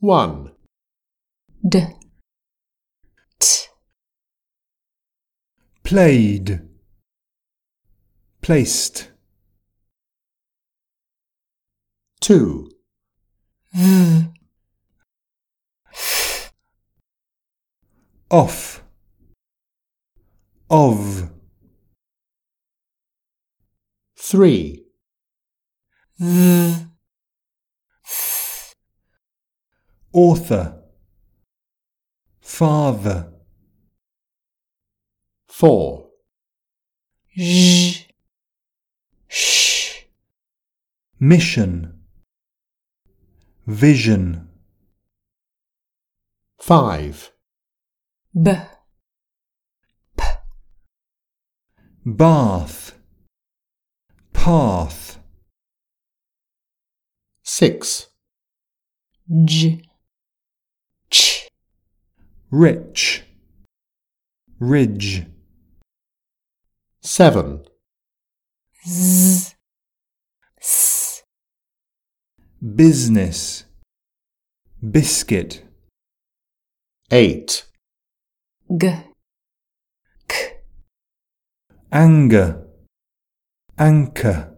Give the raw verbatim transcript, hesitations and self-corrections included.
one. D, t, Played, placed. two. v, Off, of. three. v, Author, father. four. j, sh, Mission, vision. five. b, Bath, path. six. j, ch, Rich, ridge. seven. z, s, Business, biscuit. eight. g, k, Anger, anchor.